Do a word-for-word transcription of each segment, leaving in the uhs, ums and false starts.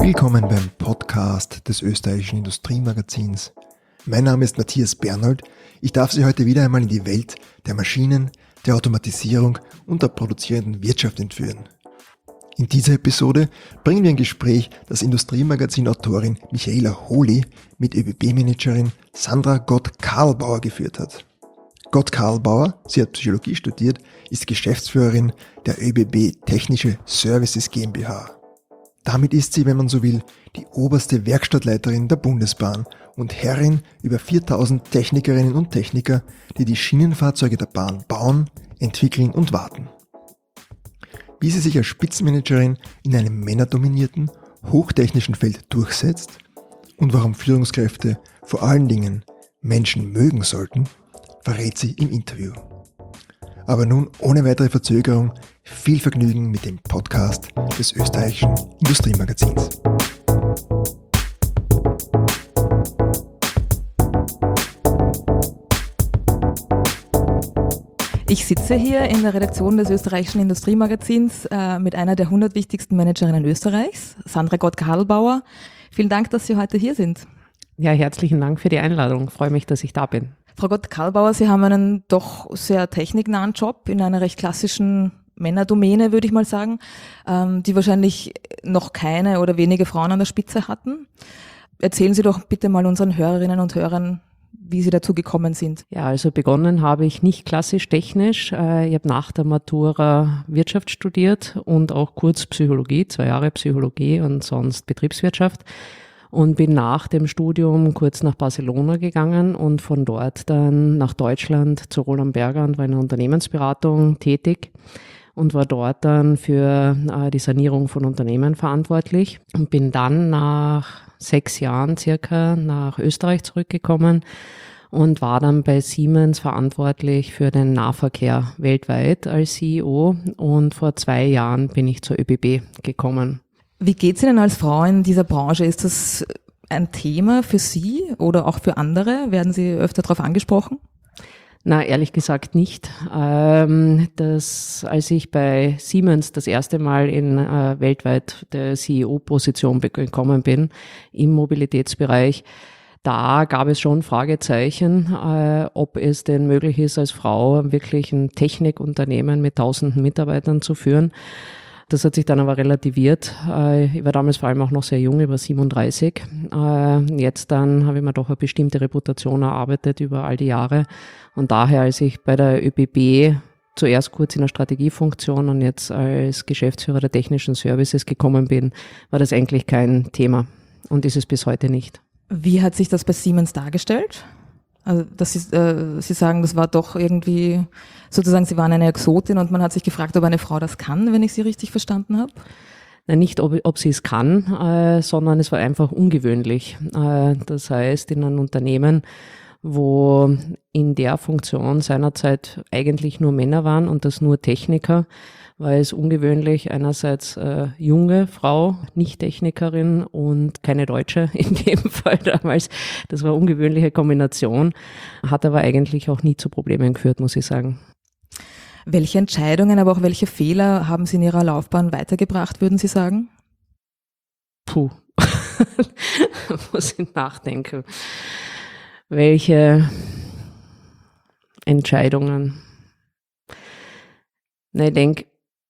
Willkommen beim Podcast des österreichischen Industriemagazins. Mein Name ist Matthias Bernold. Ich darf Sie heute wieder einmal in die Welt der Maschinen, der Automatisierung und der produzierenden Wirtschaft entführen. In dieser Episode bringen wir ein Gespräch, das Industriemagazin-Autorin Michaela Holy mit ÖBB-Managerin Sandra Gott-Karlbauer geführt hat. Gott-Karlbauer, sie hat Psychologie studiert, ist Geschäftsführerin der ÖBB Technische Services GmbH. Damit ist sie, wenn man so will, die oberste Werkstattleiterin der Bundesbahn und Herrin über viertausend Technikerinnen und Techniker, die die Schienenfahrzeuge der Bahn bauen, entwickeln und warten. Wie sie sich als Spitzenmanagerin in einem männerdominierten, hochtechnischen Feld durchsetzt und warum Führungskräfte vor allen Dingen Menschen mögen sollten, verrät sie im Interview. Aber nun ohne weitere Verzögerung viel Vergnügen mit dem Podcast des österreichischen Industriemagazins. Ich sitze hier in der Redaktion des österreichischen Industriemagazins äh, mit einer der hundert wichtigsten Managerinnen Österreichs, Sandra Gott-Karlbauer. Vielen Dank, dass Sie heute hier sind. Ja, herzlichen Dank für die Einladung. Ich freue mich, dass ich da bin. Frau Gott-Karlbauer, Sie haben einen doch sehr techniknahen Job in einer recht klassischen Männerdomäne, würde ich mal sagen, ähm, die wahrscheinlich noch keine oder wenige Frauen an der Spitze hatten. Erzählen Sie doch bitte mal unseren Hörerinnen und Hörern, wie Sie dazu gekommen sind. Ja, also begonnen habe ich nicht klassisch technisch. Ich habe nach der Matura Wirtschaft studiert und auch kurz Psychologie, zwei Jahre Psychologie und sonst Betriebswirtschaft. Und bin nach dem Studium kurz nach Barcelona gegangen und von dort dann nach Deutschland zu Roland Berger und war in der Unternehmensberatung tätig und war dort dann für äh, die Sanierung von Unternehmen verantwortlich und bin dann nach sechs Jahren circa nach Österreich zurückgekommen und war dann bei Siemens verantwortlich für den Nahverkehr weltweit als C E O und vor zwei Jahren bin ich zur ÖBB gekommen. Wie geht's Ihnen als Frau in dieser Branche? Ist das ein Thema für Sie oder auch für andere? Werden Sie öfter darauf angesprochen? Na, ehrlich gesagt nicht. Ähm, das, als ich bei Siemens das erste Mal in äh, weltweit der C E O-Position gekommen bin im Mobilitätsbereich, da gab es schon Fragezeichen, äh, ob es denn möglich ist, als Frau wirklich ein Technikunternehmen mit tausenden Mitarbeitern zu führen. Das hat sich dann aber relativiert. Ich war damals vor allem auch noch sehr jung, ich war siebenunddreißig. Jetzt dann habe ich mir doch eine bestimmte Reputation erarbeitet über all die Jahre. Und daher, als ich bei der ÖBB zuerst kurz in der Strategiefunktion und jetzt als Geschäftsführer der technischen Services gekommen bin, war das eigentlich kein Thema und ist es bis heute nicht. Wie hat sich das bei Siemens dargestellt? Also, dass Sie, äh, Sie sagen, das war doch irgendwie, sozusagen, Sie waren eine Exotin und man hat sich gefragt, ob eine Frau das kann, wenn ich Sie richtig verstanden habe? Nein, nicht, ob, ob sie es kann, äh, sondern es war einfach ungewöhnlich. Äh, das heißt, in einem Unternehmen, wo in der Funktion seinerzeit eigentlich nur Männer waren und das nur Techniker, war es ungewöhnlich, einerseits äh, junge Frau, nicht Technikerin und keine Deutsche in dem Fall damals. Das war eine ungewöhnliche Kombination, hat aber eigentlich auch nie zu Problemen geführt, muss ich sagen. Welche Entscheidungen, aber auch welche Fehler haben Sie in Ihrer Laufbahn weitergebracht, würden Sie sagen? Puh, muss ich nachdenken. Welche Entscheidungen? Na, ich denke,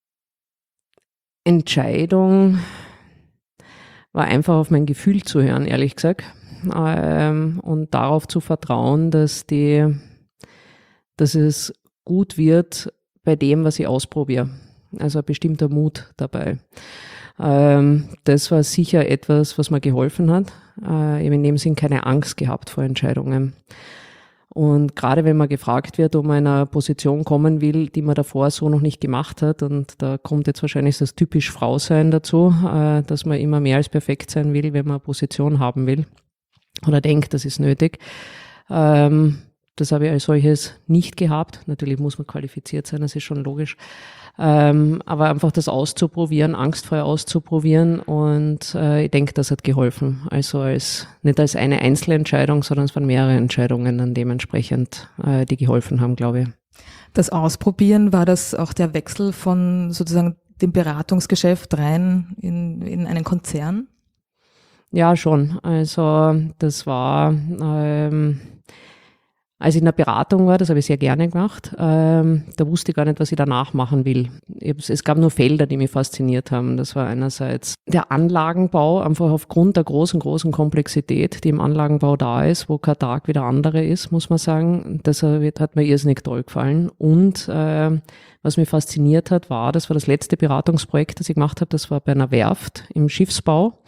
Entscheidung war einfach auf mein Gefühl zu hören, ehrlich gesagt, ähm, und darauf zu vertrauen, dass die, dass es gut wird bei dem, was ich ausprobiere. Also ein bestimmter Mut dabei. Ähm, das war sicher etwas, was mir geholfen hat. Äh, ich habe in dem Sinn keine Angst gehabt vor Entscheidungen. Und gerade wenn man gefragt wird, ob man in eine Position kommen will, die man davor so noch nicht gemacht hat, und da kommt jetzt wahrscheinlich das typisch Frausein dazu, äh, dass man immer mehr als perfekt sein will, wenn man eine Position haben will oder denkt, das ist nötig. Ähm, das habe ich als solches nicht gehabt. Natürlich muss man qualifiziert sein, das ist schon logisch. Ähm, aber einfach das auszuprobieren, angstfrei auszuprobieren, und äh, ich denke, das hat geholfen. Also als nicht als eine Einzelentscheidung, sondern es waren mehrere Entscheidungen dann dementsprechend, äh, die geholfen haben, glaube ich. Das Ausprobieren, war das auch der Wechsel von sozusagen dem Beratungsgeschäft rein in, in einen Konzern? Ja, schon. Also das war, ähm, als ich in der Beratung war, das habe ich sehr gerne gemacht, ähm, da wusste ich gar nicht, was ich danach machen will. Ich, es gab nur Felder, die mich fasziniert haben. Das war einerseits der Anlagenbau, einfach aufgrund der großen, großen Komplexität, die im Anlagenbau da ist, wo kein Tag wie der andere ist, muss man sagen. Das hat mir irrsinnig toll gefallen. Und äh, was mich fasziniert hat, war, das war das letzte Beratungsprojekt, das ich gemacht habe, das war bei einer Werft im Schiffsbau.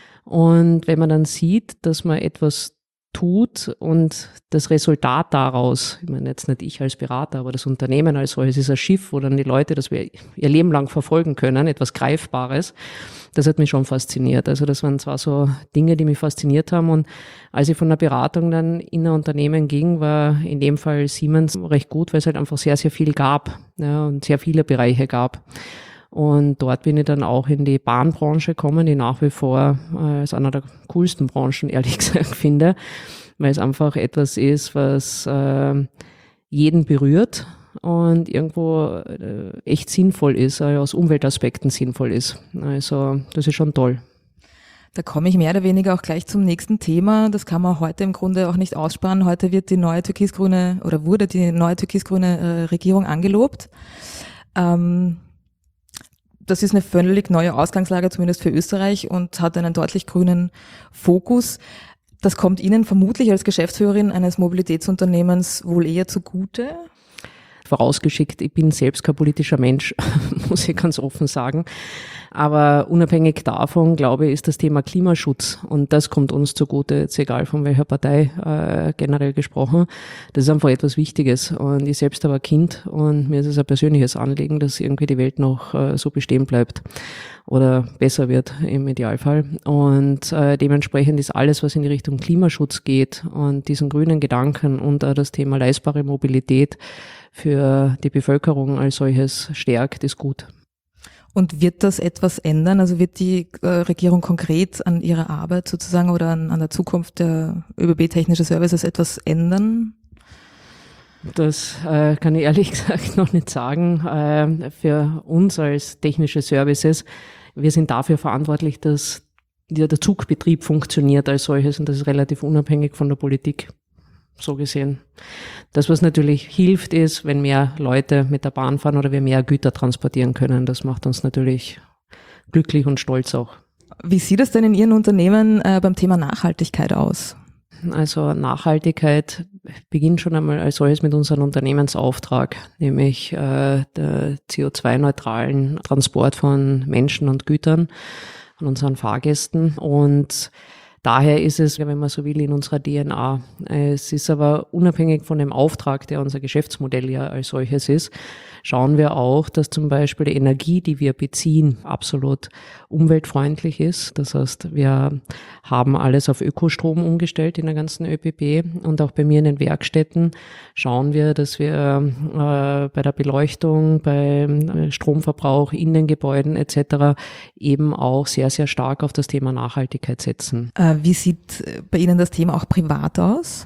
Und wenn man dann sieht, dass man etwas tut und das Resultat daraus, ich meine jetzt nicht ich als Berater, aber das Unternehmen als solches ist ein Schiff, wo dann die Leute das wir ihr Leben lang verfolgen können, etwas Greifbares, das hat mich schon fasziniert. Also das waren zwar so Dinge, die mich fasziniert haben, und als ich von der Beratung dann in ein Unternehmen ging, war in dem Fall Siemens recht gut, weil es halt einfach sehr, sehr viel gab, ja, und sehr viele Bereiche gab. Und dort bin ich dann auch in die Bahnbranche gekommen, die nach wie vor äh, als einer der coolsten Branchen, ehrlich gesagt, finde, weil es einfach etwas ist, was äh, jeden berührt und irgendwo äh, echt sinnvoll ist, äh, aus Umweltaspekten sinnvoll ist. Also das ist schon toll. Da komme ich mehr oder weniger auch gleich zum nächsten Thema. Das kann man heute im Grunde auch nicht aussparen. Heute wird die neue türkisgrüne oder wurde die neue türkisgrüne äh, Regierung angelobt. Ähm, Das ist eine völlig neue Ausgangslage, zumindest für Österreich, und hat einen deutlich grünen Fokus. Das kommt Ihnen vermutlich als Geschäftsführerin eines Mobilitätsunternehmens wohl eher zugute? Vorausgeschickt, ich bin selbst kein politischer Mensch, muss ich ganz offen sagen. Aber unabhängig davon, glaube ich, ist das Thema Klimaschutz, und das kommt uns zugute, jetzt egal von welcher Partei äh, generell gesprochen. Das ist einfach etwas Wichtiges, und ich selbst habe ein Kind, und mir ist es ein persönliches Anliegen, dass irgendwie die Welt noch äh, so bestehen bleibt oder besser wird im Idealfall. Und äh, dementsprechend ist alles, was in die Richtung Klimaschutz geht und diesen grünen Gedanken und auch das Thema leistbare Mobilität für die Bevölkerung als solches stärkt, ist gut. Und wird das etwas ändern? Also wird die äh, Regierung konkret an ihrer Arbeit sozusagen oder an, an der Zukunft der ÖBB Technische Services etwas ändern? Das äh, kann ich ehrlich gesagt noch nicht sagen. Äh, für uns als technische Services, wir sind dafür verantwortlich, dass der Zugbetrieb funktioniert als solches, und das ist relativ unabhängig von der Politik, so gesehen. Das, was natürlich hilft, ist, wenn mehr Leute mit der Bahn fahren oder wir mehr Güter transportieren können. Das macht uns natürlich glücklich und stolz auch. Wie sieht es denn in Ihren Unternehmen äh, beim Thema Nachhaltigkeit aus? Also Nachhaltigkeit beginnt schon einmal als solches mit unserem Unternehmensauftrag, nämlich äh, der C O zwei neutralen Transport von Menschen und Gütern, von unseren Fahrgästen. Und daher ist es, wenn man so will, in unserer D N A. Es ist aber unabhängig von dem Auftrag, der unser Geschäftsmodell ja als solches ist, schauen wir auch, dass zum Beispiel die Energie, die wir beziehen, absolut umweltfreundlich ist. Das heißt, wir haben alles auf Ökostrom umgestellt in der ganzen ÖBB, und auch bei mir in den Werkstätten schauen wir, dass wir äh, bei der Beleuchtung, beim Stromverbrauch in den Gebäuden et cetera eben auch sehr, sehr stark auf das Thema Nachhaltigkeit setzen. Äh, wie sieht bei Ihnen das Thema auch privat aus?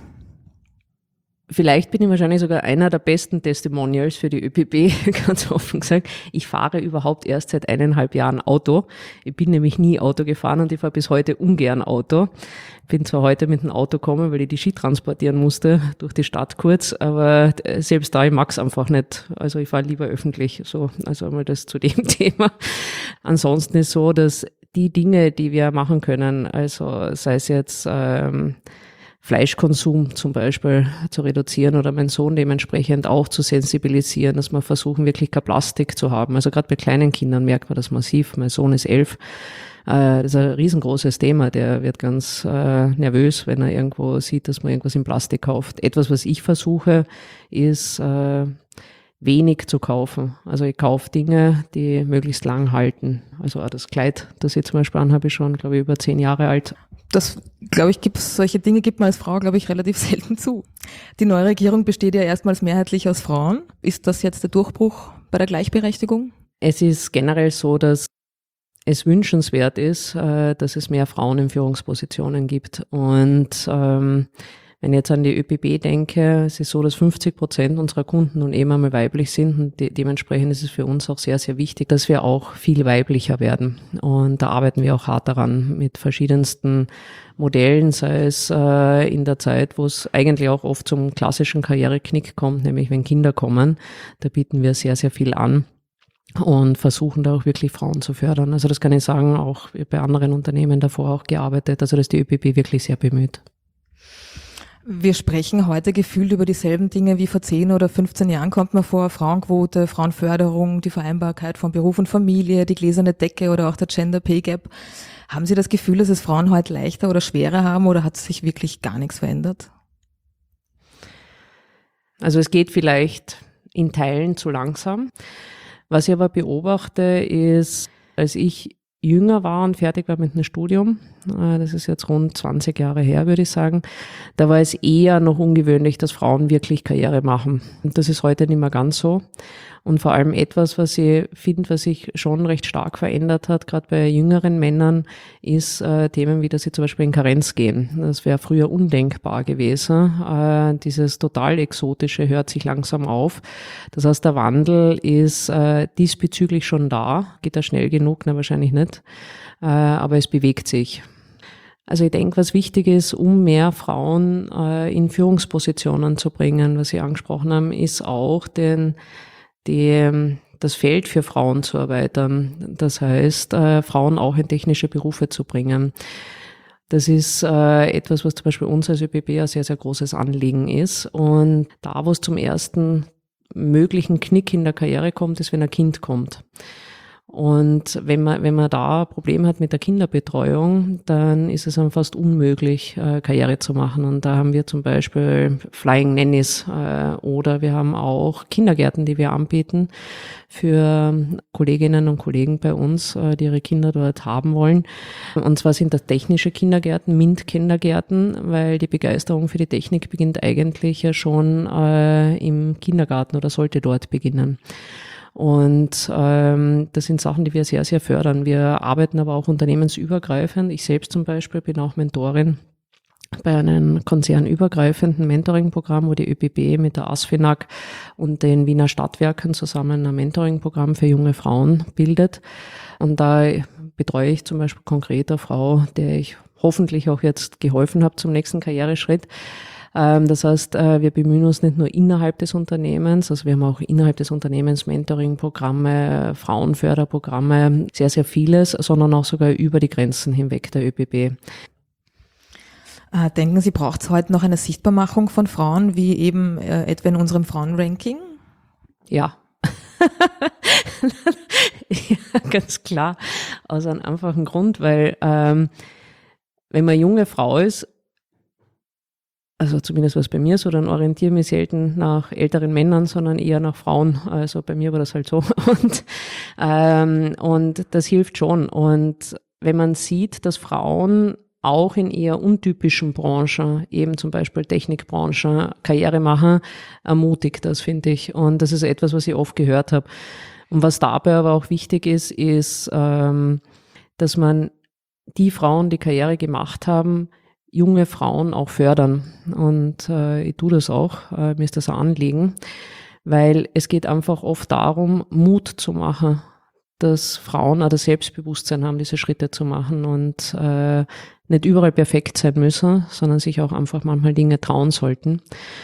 Vielleicht bin ich wahrscheinlich sogar einer der besten Testimonials für die ÖBB, ganz offen gesagt. Ich fahre überhaupt erst seit eineinhalb Jahren Auto. Ich bin nämlich nie Auto gefahren, und ich fahre bis heute ungern Auto. Bin zwar heute mit dem Auto gekommen, weil ich die Ski transportieren musste durch die Stadt kurz, aber selbst da, ich mag's einfach nicht. Also ich fahre lieber öffentlich. So, also einmal das zu dem Thema. Ansonsten ist so, dass die Dinge, die wir machen können, also sei es jetzt ähm, Fleischkonsum zum Beispiel zu reduzieren oder meinen Sohn dementsprechend auch zu sensibilisieren, dass wir versuchen, wirklich kein Plastik zu haben. Also gerade bei kleinen Kindern merkt man das massiv. Mein Sohn ist elf. Das ist ein riesengroßes Thema. Der wird ganz äh, nervös, wenn er irgendwo sieht, dass man irgendwas in Plastik kauft. Etwas, was ich versuche, ist äh, wenig zu kaufen. Also ich kaufe Dinge, die möglichst lang halten. Also auch das Kleid, das ich zum Beispiel anhabe, ist schon, glaube ich, über zehn Jahre alt. Das, glaube ich, gibt's, solche Dinge gibt man als Frau, glaube ich, relativ selten zu. Die neue Regierung besteht ja erstmals mehrheitlich aus Frauen. Ist das jetzt der Durchbruch bei der Gleichberechtigung? Es ist generell so, dass es wünschenswert ist, dass es mehr Frauen in Führungspositionen gibt. Und ähm, Wenn ich jetzt an die ÖPB denke, es ist so, dass fünfzig Prozent unserer Kunden nun eben einmal weiblich sind und de- dementsprechend ist es für uns auch sehr, sehr wichtig, dass wir auch viel weiblicher werden. Und da arbeiten wir auch hart daran mit verschiedensten Modellen, sei es äh, in der Zeit, wo es eigentlich auch oft zum klassischen Karriereknick kommt, nämlich wenn Kinder kommen. Da bieten wir sehr, sehr viel an und versuchen da auch wirklich Frauen zu fördern. Also das kann ich sagen, auch bei anderen Unternehmen davor auch gearbeitet, also da ist die ÖPB wirklich sehr bemüht. Wir sprechen heute gefühlt über dieselben Dinge wie vor zehn oder fünfzehn Jahren, kommt mir vor. Frauenquote, Frauenförderung, die Vereinbarkeit von Beruf und Familie, die gläserne Decke oder auch der Gender Pay Gap. Haben Sie das Gefühl, dass es Frauen heute leichter oder schwerer haben oder hat sich wirklich gar nichts verändert? Also es geht vielleicht in Teilen zu langsam. Was ich aber beobachte ist, als ich jünger war und fertig war mit einem Studium, das ist jetzt rund zwanzig Jahre her, würde ich sagen, da war es eher noch ungewöhnlich, dass Frauen wirklich Karriere machen. Und das ist heute nicht mehr ganz so. Und vor allem etwas, was ich finde, was sich schon recht stark verändert hat, gerade bei jüngeren Männern, ist äh, Themen wie, dass sie zum Beispiel in Karenz gehen. Das wäre früher undenkbar gewesen. Äh, dieses total Exotische hört sich langsam auf. Das heißt, der Wandel ist äh, diesbezüglich schon da. Geht er schnell genug? Na, wahrscheinlich nicht. Äh, aber es bewegt sich. Also ich denke, was wichtig ist, um mehr Frauen äh, in Führungspositionen zu bringen, was Sie angesprochen haben, ist auch den die, das Feld für Frauen zu erweitern. Das heißt, äh, Frauen auch in technische Berufe zu bringen. Das ist äh, etwas, was zum Beispiel uns als ÖPB ein sehr, sehr großes Anliegen ist. Und da, wo es zum ersten möglichen Knick in der Karriere kommt, ist, wenn ein Kind kommt. Und wenn man, wenn man da Probleme hat mit der Kinderbetreuung, dann ist es dann fast unmöglich, äh, Karriere zu machen. Und da haben wir zum Beispiel Flying Nannies äh, oder wir haben auch Kindergärten, die wir anbieten für Kolleginnen und Kollegen bei uns, äh, die ihre Kinder dort haben wollen. Und zwar sind das technische Kindergärten, MINT-Kindergärten, weil die Begeisterung für die Technik beginnt eigentlich ja schon äh, im Kindergarten oder sollte dort beginnen. Und ähm, das sind Sachen, die wir sehr, sehr fördern. Wir arbeiten aber auch unternehmensübergreifend. Ich selbst zum Beispiel bin auch Mentorin bei einem konzernübergreifenden Mentoring-Programm, wo die ÖPB mit der ASFINAG und den Wiener Stadtwerken zusammen ein Mentoring-Programm für junge Frauen bildet. Und da betreue ich zum Beispiel konkret eine Frau, der ich hoffentlich auch jetzt geholfen habe zum nächsten Karriereschritt. Das heißt, wir bemühen uns nicht nur innerhalb des Unternehmens, also wir haben auch innerhalb des Unternehmens Mentoring-Programme, Frauenförderprogramme, sehr, sehr vieles, sondern auch sogar über die Grenzen hinweg der ÖPB. Denken Sie, braucht es heute noch eine Sichtbarmachung von Frauen, wie eben äh, etwa in unserem Frauenranking? Ja. Ja, ganz klar. Aus einem einfachen Grund, weil ähm, wenn man junge Frau ist, also zumindest was bei mir so, dann orientiere ich mich selten nach älteren Männern, sondern eher nach Frauen. Also bei mir war das halt so. Und, ähm, und das hilft schon. Und wenn man sieht, dass Frauen auch in eher untypischen Branchen, eben zum Beispiel Technikbranche, Karriere machen, ermutigt das, finde ich. Und das ist etwas, was ich oft gehört habe. Und was dabei aber auch wichtig ist, ist, ähm, dass man die Frauen, die Karriere gemacht haben, junge Frauen auch fördern. Und äh, ich tue das auch, äh, mir ist das ein Anliegen, weil es geht einfach oft darum, Mut zu machen, dass Frauen auch das Selbstbewusstsein haben, diese Schritte zu machen und äh, nicht überall perfekt sein müssen, sondern sich auch einfach manchmal Dinge trauen sollten.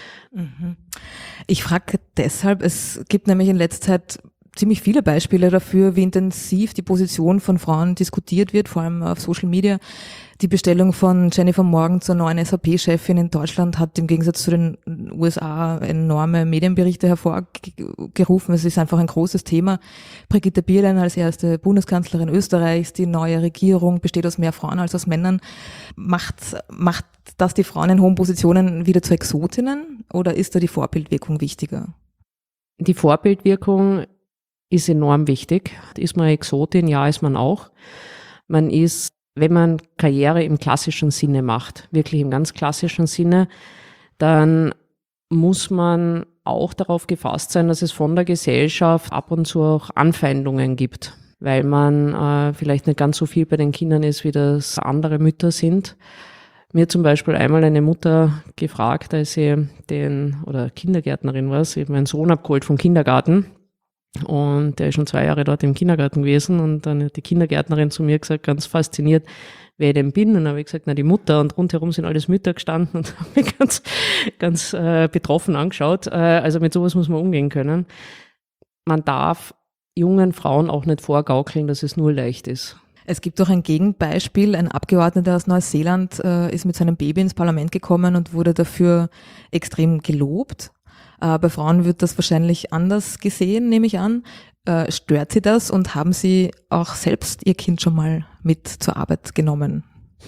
Ich frage deshalb, es gibt nämlich in letzter Zeit ziemlich viele Beispiele dafür, wie intensiv die Position von Frauen diskutiert wird, vor allem auf Social Media. Die Bestellung von Jennifer Morgan zur neuen S A P-Chefin in Deutschland hat im Gegensatz zu den U S A enorme Medienberichte hervorgerufen. Es ist einfach ein großes Thema. Brigitte Bierlein als erste Bundeskanzlerin Österreichs, die neue Regierung besteht aus mehr Frauen als aus Männern. Macht, macht das die Frauen in hohen Positionen wieder zu Exotinnen oder ist da die Vorbildwirkung wichtiger? Die Vorbildwirkung ist enorm wichtig. Ist man Exotin? Ja, ist man auch. Man ist, wenn man Karriere im klassischen Sinne macht, wirklich im ganz klassischen Sinne, dann muss man auch darauf gefasst sein, dass es von der Gesellschaft ab und zu auch Anfeindungen gibt, weil man äh, vielleicht nicht ganz so viel bei den Kindern ist, wie das andere Mütter sind. Mir hat zum Beispiel einmal eine Mutter gefragt, als sie den, oder Kindergärtnerin war, sie hat meinen Sohn abgeholt vom Kindergarten und der ist schon zwei Jahre dort im Kindergarten gewesen und dann hat die Kindergärtnerin zu mir gesagt, ganz fasziniert, wer ich denn bin. Und dann habe ich gesagt, na die Mutter, und rundherum sind alles Mütter gestanden und haben mich ganz, ganz äh, betroffen angeschaut. Äh, also mit sowas muss man umgehen können. Man darf jungen Frauen auch nicht vorgaukeln, dass es nur leicht ist. Es gibt auch ein Gegenbeispiel. Ein Abgeordneter aus Neuseeland äh, ist mit seinem Baby ins Parlament gekommen und wurde dafür extrem gelobt. Äh, bei Frauen wird das wahrscheinlich anders gesehen, nehme ich an. Äh, stört Sie das und haben Sie auch selbst Ihr Kind schon mal mit zur Arbeit genommen?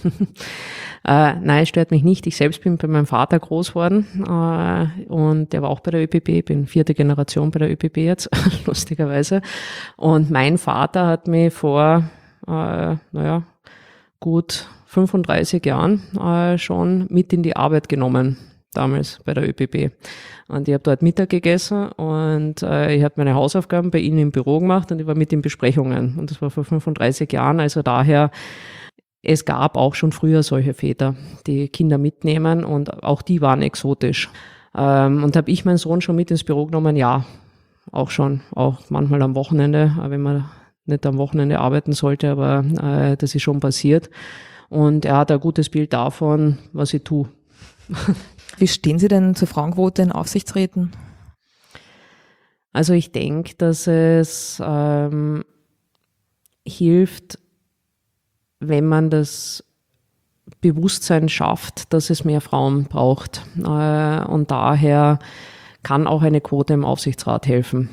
äh, nein, es stört mich nicht. Ich selbst bin bei meinem Vater groß geworden äh, und der war auch bei der ÖPP. Ich bin vierte Generation bei der ÖPP jetzt, lustigerweise. Und mein Vater hat mich vor Äh, naja, gut fünfunddreißig Jahren äh, schon mit in die Arbeit genommen, damals bei der ÖPP. Und ich habe dort Mittag gegessen und äh, ich habe meine Hausaufgaben bei Ihnen im Büro gemacht und ich war mit in Besprechungen. Und das war vor fünfunddreißig Jahren, also daher, es gab auch schon früher solche Väter, die Kinder mitnehmen und auch die waren exotisch. Ähm, und habe ich meinen Sohn schon mit ins Büro genommen? Ja, auch schon, auch manchmal am Wochenende, wenn man nicht am Wochenende arbeiten sollte, aber äh, das ist schon passiert. Und er hat ein gutes Bild davon, was ich tue. Wie stehen Sie denn zur Frauenquote in Aufsichtsräten? Also ich denke, dass es ähm, hilft, wenn man das Bewusstsein schafft, dass es mehr Frauen braucht. Äh, und daher kann auch eine Quote im Aufsichtsrat helfen.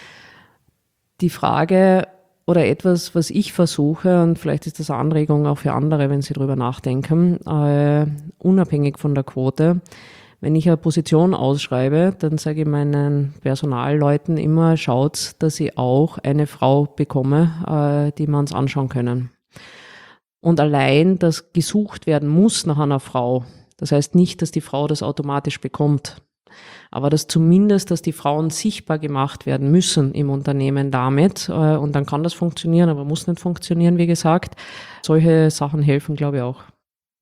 Die Frage, oder etwas, was ich versuche, und vielleicht ist das eine Anregung auch für andere, wenn sie drüber nachdenken, äh, unabhängig von der Quote. Wenn ich eine Position ausschreibe, dann sage ich meinen Personalleuten immer, schaut, dass ich auch eine Frau bekomme, äh, die wir uns anschauen können. Und allein, dass gesucht werden muss nach einer Frau, das heißt nicht, dass die Frau das automatisch bekommt. Aber dass zumindest, dass die Frauen sichtbar gemacht werden müssen im Unternehmen damit, äh, und dann kann das funktionieren, aber muss nicht funktionieren, wie gesagt. Solche Sachen helfen, glaube ich, auch.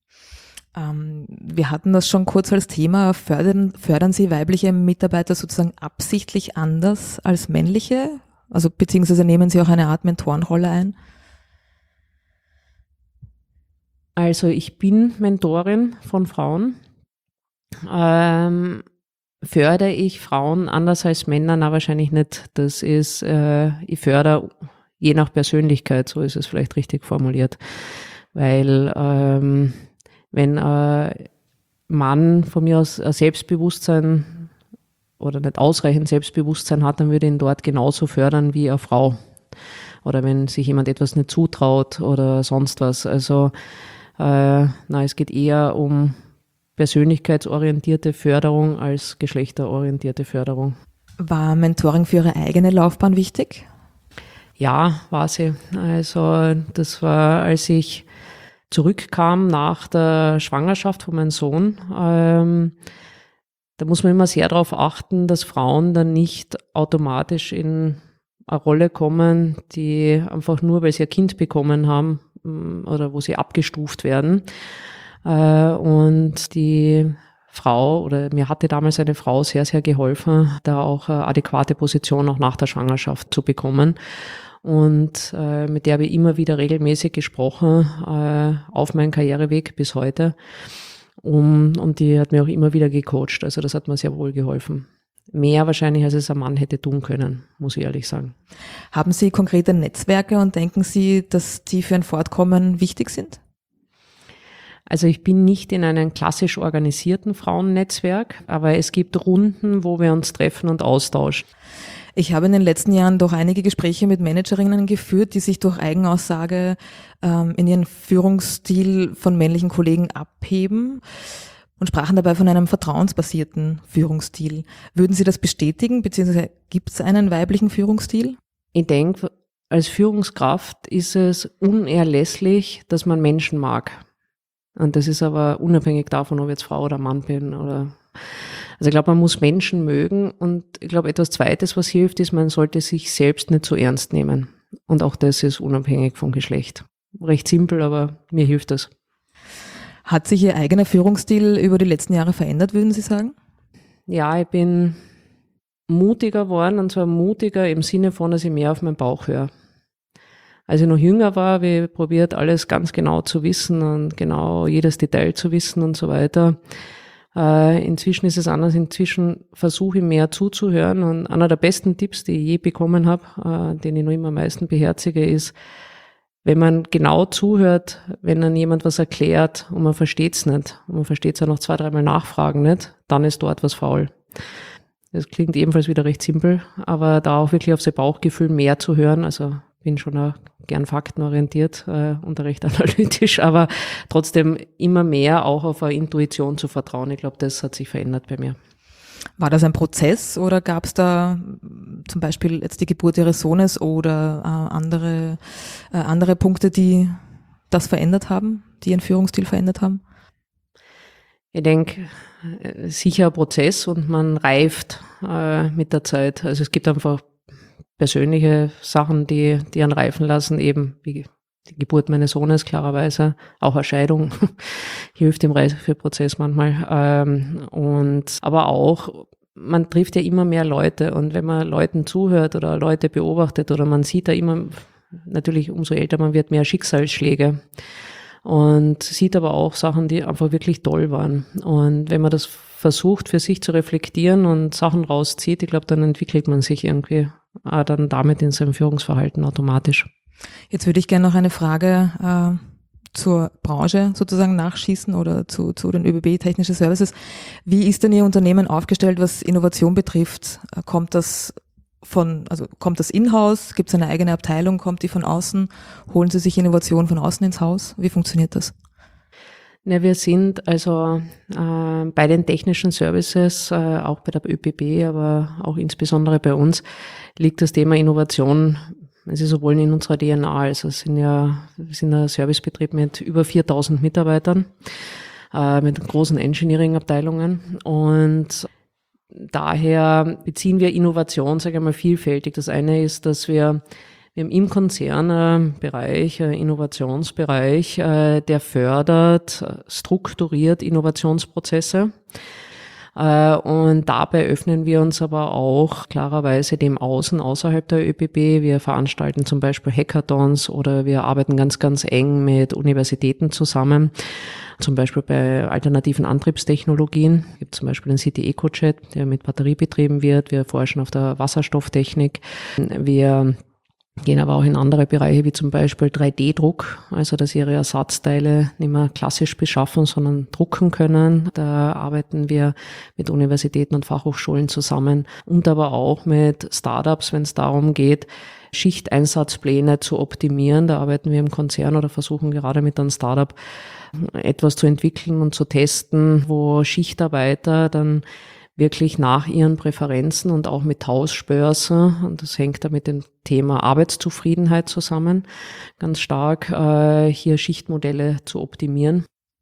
Ähm, wir hatten das schon kurz als Thema. Fördern, fördern Sie weibliche Mitarbeiter sozusagen absichtlich anders als männliche? Also beziehungsweise nehmen Sie auch eine Art Mentorenrolle ein? Also ich bin Mentorin von Frauen. Ähm, Fördere ich Frauen anders als Männer? Na, wahrscheinlich nicht. Das ist, äh, ich fördere je nach Persönlichkeit, so ist es vielleicht richtig formuliert. Weil ähm, wenn ein Mann von mir aus ein Selbstbewusstsein oder nicht ausreichend Selbstbewusstsein hat, dann würde ich ihn dort genauso fördern wie eine Frau. Oder wenn sich jemand etwas nicht zutraut oder sonst was. Also äh, na, es geht eher um persönlichkeitsorientierte Förderung als geschlechterorientierte Förderung. War Mentoring für Ihre eigene Laufbahn wichtig? Ja, war sie. Also das war, als ich zurückkam nach der Schwangerschaft von meinem Sohn, ähm, da muss man immer sehr darauf achten, dass Frauen dann nicht automatisch in eine Rolle kommen, die einfach nur, weil sie ein Kind bekommen haben oder wo sie abgestuft werden. Und die Frau, oder mir hatte damals eine Frau sehr, sehr geholfen, da auch eine adäquate Position auch nach der Schwangerschaft zu bekommen. Und äh, mit der habe ich immer wieder regelmäßig gesprochen, äh, auf meinem Karriereweg bis heute. Um, und die hat mir auch immer wieder gecoacht. Also das hat mir sehr wohl geholfen. Mehr wahrscheinlich, als es ein Mann hätte tun können, muss ich ehrlich sagen. Haben Sie konkrete Netzwerke und denken Sie, dass die für ein Fortkommen wichtig sind? Also ich bin nicht in einem klassisch organisierten Frauennetzwerk, aber es gibt Runden, wo wir uns treffen und austauschen. Ich habe in den letzten Jahren doch einige Gespräche mit Managerinnen geführt, die sich durch Eigenaussage ähm, in ihren Führungsstil von männlichen Kollegen abheben und sprachen dabei von einem vertrauensbasierten Führungsstil. Würden Sie das bestätigen, beziehungsweise gibt es einen weiblichen Führungsstil? Ich denke, als Führungskraft ist es unerlässlich, dass man Menschen mag. Und das ist aber unabhängig davon, ob ich jetzt Frau oder Mann bin. Oder also ich glaube, man muss Menschen mögen. Und ich glaube, etwas Zweites, was hilft, ist, man sollte sich selbst nicht so ernst nehmen. Und auch das ist unabhängig vom Geschlecht. Recht simpel, aber mir hilft das. Hat sich Ihr eigener Führungsstil über die letzten Jahre verändert, würden Sie sagen? Ja, ich bin mutiger geworden, und zwar mutiger im Sinne von, dass ich mehr auf meinen Bauch höre. Als ich noch jünger war, habe ich probiert, alles ganz genau zu wissen und genau jedes Detail zu wissen und so weiter. Äh, inzwischen ist es anders. Inzwischen versuche ich mehr zuzuhören, und einer der besten Tipps, die ich je bekommen habe, äh, den ich noch immer am meisten beherzige, ist, wenn man genau zuhört, wenn dann jemand was erklärt und man versteht es nicht, und man versteht es ja noch zwei, dreimal nachfragen nicht, dann ist dort was faul. Das klingt ebenfalls wieder recht simpel, aber da auch wirklich auf sein Bauchgefühl mehr zu hören, also bin schon auch gern faktenorientiert äh, und recht analytisch, aber trotzdem immer mehr auch auf eine Intuition zu vertrauen. Ich glaube, das hat sich verändert bei mir. War das ein Prozess oder gab es da zum Beispiel jetzt die Geburt Ihres Sohnes oder äh, andere, äh, andere Punkte, die das verändert haben, die Ihren Führungsstil verändert haben? Ich denke, sicher ein Prozess, und man reift äh, mit der Zeit. Also es gibt einfach persönliche Sachen, die, die einen reifen lassen, eben wie die Geburt meines Sohnes, klarerweise, auch eine Scheidung hilft im Reifeprozess manchmal. Ähm, und aber auch, man trifft ja immer mehr Leute, und wenn man Leuten zuhört oder Leute beobachtet oder man sieht da immer, natürlich umso älter man wird, mehr Schicksalsschläge. Und sieht aber auch Sachen, die einfach wirklich toll waren. Und wenn man das versucht, für sich zu reflektieren und Sachen rauszieht, ich glaube, dann entwickelt man sich irgendwie auch dann damit in seinem Führungsverhalten automatisch. Jetzt würde ich gerne noch eine Frage äh, zur Branche sozusagen nachschießen oder zu, zu den ÖBB Technische Services. Wie ist denn Ihr Unternehmen aufgestellt, was Innovation betrifft? Kommt das von, also kommt das in-house? Gibt es eine eigene Abteilung? Kommt die von außen? Holen Sie sich Innovation von außen ins Haus? Wie funktioniert das? Ja, wir sind also äh, bei den technischen Services, äh, auch bei der ÖBB, aber auch insbesondere bei uns, liegt das Thema Innovation, also sowohl in unserer D N A, also es sind ja, wir sind ein Servicebetrieb mit über viertausend Mitarbeitern, äh, mit großen Engineering-Abteilungen, und daher beziehen wir Innovation, sage ich mal, vielfältig. Das eine ist, dass wir Wir haben im Konzern einen Bereich, einen Innovationsbereich, der fördert, strukturiert Innovationsprozesse. Und dabei öffnen wir uns aber auch klarerweise dem Außen, außerhalb der ÖBB. Wir veranstalten zum Beispiel Hackathons oder wir arbeiten ganz, ganz eng mit Universitäten zusammen. Zum Beispiel bei alternativen Antriebstechnologien gibt es zum Beispiel den City EcoJet, der mit Batterie betrieben wird. Wir forschen auf der Wasserstofftechnik. Wir gehen aber auch in andere Bereiche, wie zum Beispiel drei D Druck, also dass ihre Ersatzteile nicht mehr klassisch beschaffen, sondern drucken können. Da arbeiten wir mit Universitäten und Fachhochschulen zusammen und aber auch mit Startups, wenn es darum geht, Schichteinsatzpläne zu optimieren. Da arbeiten wir im Konzern oder versuchen gerade mit einem Startup etwas zu entwickeln und zu testen, wo Schichtarbeiter dann wirklich nach ihren Präferenzen und auch mit Tauschbörse, und das hängt da mit dem Thema Arbeitszufriedenheit zusammen, ganz stark äh, hier Schichtmodelle zu optimieren.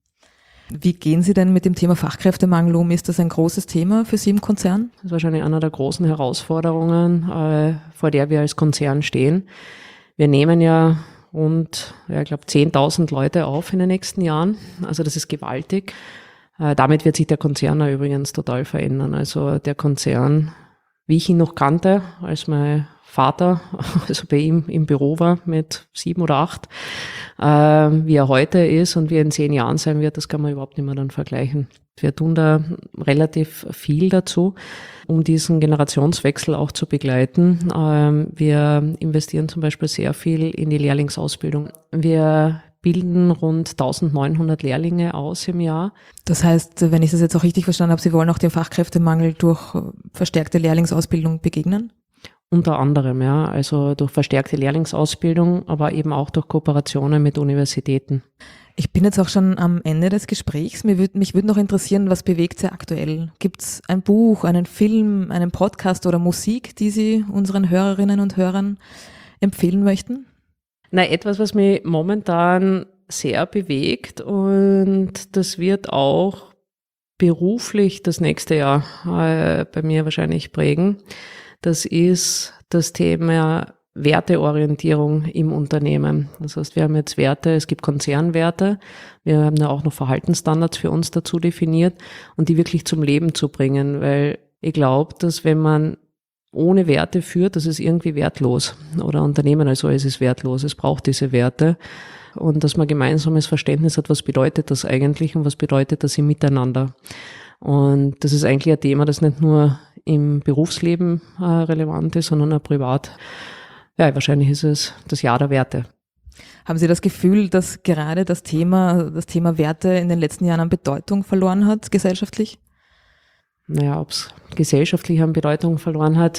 Wie gehen Sie denn mit dem Thema Fachkräftemangel um? Ist das ein großes Thema für Sie im Konzern? Das ist wahrscheinlich einer der großen Herausforderungen, äh, vor der wir als Konzern stehen. Wir nehmen ja rund, ja, ich glaube, zehntausend Leute auf in den nächsten Jahren, also das ist gewaltig. Damit wird sich der Konzern auch übrigens total verändern. Also der Konzern, wie ich ihn noch kannte, als mein Vater, also bei ihm im Büro war mit sieben oder acht, äh, wie er heute ist und wie er in zehn Jahren sein wird, das kann man überhaupt nicht mehr dann vergleichen. Wir tun da relativ viel dazu, um diesen Generationswechsel auch zu begleiten. Ähm, wir investieren zum Beispiel sehr viel in die Lehrlingsausbildung. Wir bilden rund eintausendneunhundert Lehrlinge aus im Jahr. Das heißt, wenn ich das jetzt auch richtig verstanden habe, Sie wollen auch dem Fachkräftemangel durch verstärkte Lehrlingsausbildung begegnen? Unter anderem, ja, also durch verstärkte Lehrlingsausbildung, aber eben auch durch Kooperationen mit Universitäten. Ich bin jetzt auch schon am Ende des Gesprächs. Mir würd, mich würde noch interessieren, was bewegt Sie aktuell? Gibt es ein Buch, einen Film, einen Podcast oder Musik, die Sie unseren Hörerinnen und Hörern empfehlen möchten? Na, etwas, was mich momentan sehr bewegt, und das wird auch beruflich das nächste Jahr äh, bei mir wahrscheinlich prägen. Das ist das Thema Werteorientierung im Unternehmen. Das heißt, wir haben jetzt Werte, es gibt Konzernwerte, wir haben da auch noch Verhaltensstandards für uns dazu definiert und die wirklich zum Leben zu bringen, weil ich glaube, dass wenn man ohne Werte führt, das ist irgendwie wertlos oder Unternehmen als solches ist wertlos, es braucht diese Werte und dass man gemeinsames Verständnis hat, was bedeutet das eigentlich und was bedeutet das im Miteinander. Und das ist eigentlich ein Thema, das nicht nur im Berufsleben äh, relevant ist, sondern auch privat. Ja, wahrscheinlich ist es das Jahr der Werte. Haben Sie das Gefühl, dass gerade das Thema, das Thema Werte in den letzten Jahren an Bedeutung verloren hat, gesellschaftlich? Naja, ob es gesellschaftlich an Bedeutung verloren hat,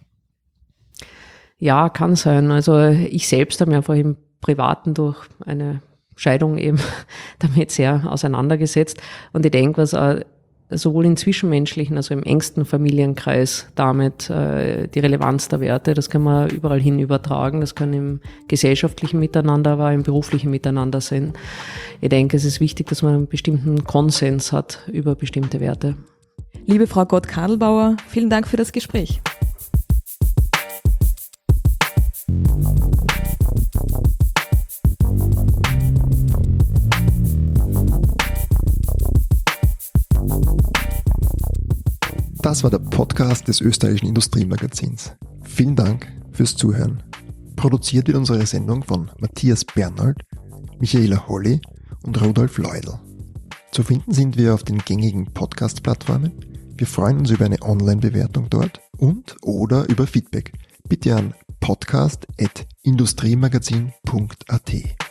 ja, kann sein. Also ich selbst habe mich einfach im Privaten durch eine Scheidung eben damit sehr auseinandergesetzt. Und ich denke, was auch sowohl im zwischenmenschlichen, also im engsten Familienkreis damit äh, die Relevanz der Werte, das kann man überall hin übertragen, das kann im gesellschaftlichen Miteinander, aber im beruflichen Miteinander sein. Ich denke, es ist wichtig, dass man einen bestimmten Konsens hat über bestimmte Werte. Liebe Frau Gott-Kadelbauer, vielen Dank für das Gespräch. Das war der Podcast des österreichischen Industriemagazins. Vielen Dank fürs Zuhören. Produziert wird unsere Sendung von Matthias Bernold, Michaela Holly und Rudolf Leudl. Zu finden sind wir auf den gängigen Podcast-Plattformen. Wir freuen uns über eine Online-Bewertung dort und oder über Feedback. Bitte an podcast at industriemagazin punkt at.